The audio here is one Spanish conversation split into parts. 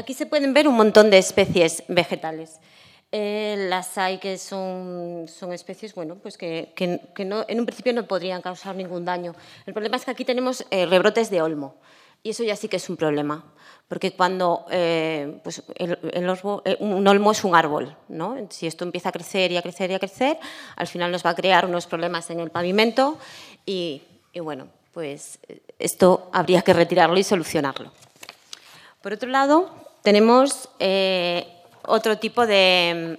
aquí se pueden ver un montón de especies vegetales. Las hay que son especies, bueno, pues que no, en un principio no podrían causar ningún daño. El problema es que aquí tenemos rebrotes de olmo y eso ya sí que es un problema, porque cuando pues un olmo es un árbol, ¿no? Si esto empieza a crecer y a crecer y a crecer, al final nos va a crear unos problemas en el pavimento y bueno, pues esto habría que retirarlo y solucionarlo. Por otro lado, tenemos otro tipo de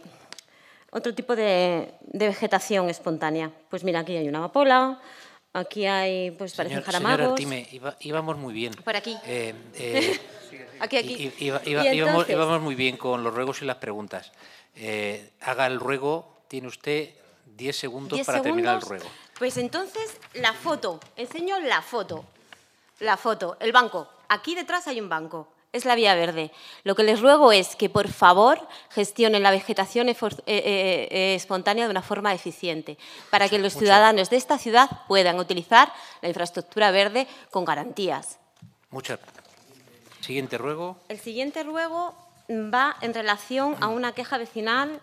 vegetación espontánea. Pues mira, aquí hay una amapola, aquí hay, pues parecen jaramagos. Señora Artime, íbamos muy bien. Por aquí. Aquí. Íbamos muy bien con los ruegos y las preguntas. Haga el ruego, tiene usted 10 segundos para terminar el ruego. Pues entonces, la foto. Enseño la foto. La foto, el banco. Aquí detrás hay un banco. Es la vía verde. Lo que les ruego es que, por favor, gestionen la vegetación espontánea de una forma eficiente, para que los ciudadanos de esta ciudad puedan utilizar la infraestructura verde con garantías. Muchas gracias. Siguiente ruego. El siguiente ruego va en relación a una queja vecinal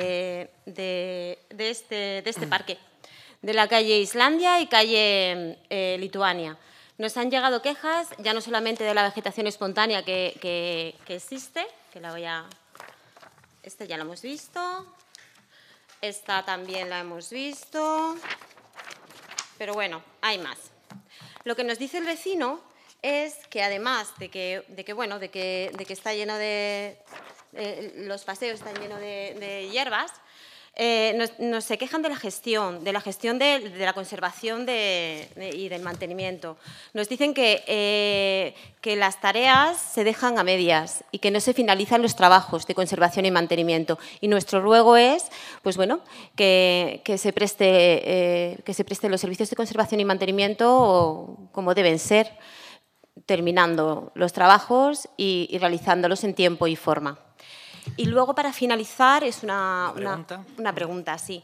de este parque, de la calle Islandia y calle Lituania. Nos han llegado quejas, ya no solamente de la vegetación espontánea que existe, que la voy a... Esta ya la hemos visto, esta también la hemos visto, pero bueno, hay más. Lo que nos dice el vecino es que además de que está lleno de... los paseos están llenos de hierbas, nos se quejan de la gestión de la conservación y del mantenimiento. Nos dicen que las tareas se dejan a medias y que no se finalizan los trabajos de conservación y mantenimiento. Y nuestro ruego es, pues bueno, que se preste los servicios de conservación y mantenimiento como deben ser, terminando los trabajos y realizándolos en tiempo y forma. Y luego, para finalizar, es una pregunta, sí.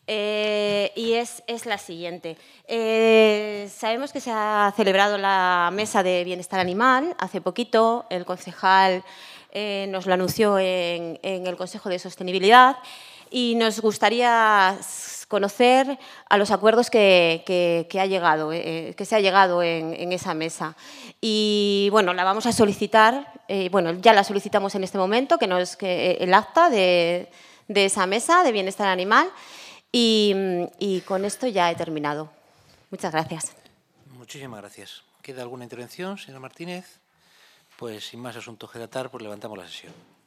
Y es la siguiente. Sabemos que se ha celebrado la Mesa de Bienestar Animal hace poquito. El concejal nos lo anunció en el Consejo de Sostenibilidad y nos gustaría conocer a los acuerdos que se ha llegado en esa mesa. Y bueno, la vamos a solicitar, ya la solicitamos en este momento, que el acta de esa mesa de bienestar animal y con esto ya he terminado. Muchas gracias. Muchísimas gracias. ¿Queda alguna intervención, señora Martínez? Pues sin más asuntos que tratar, pues levantamos la sesión.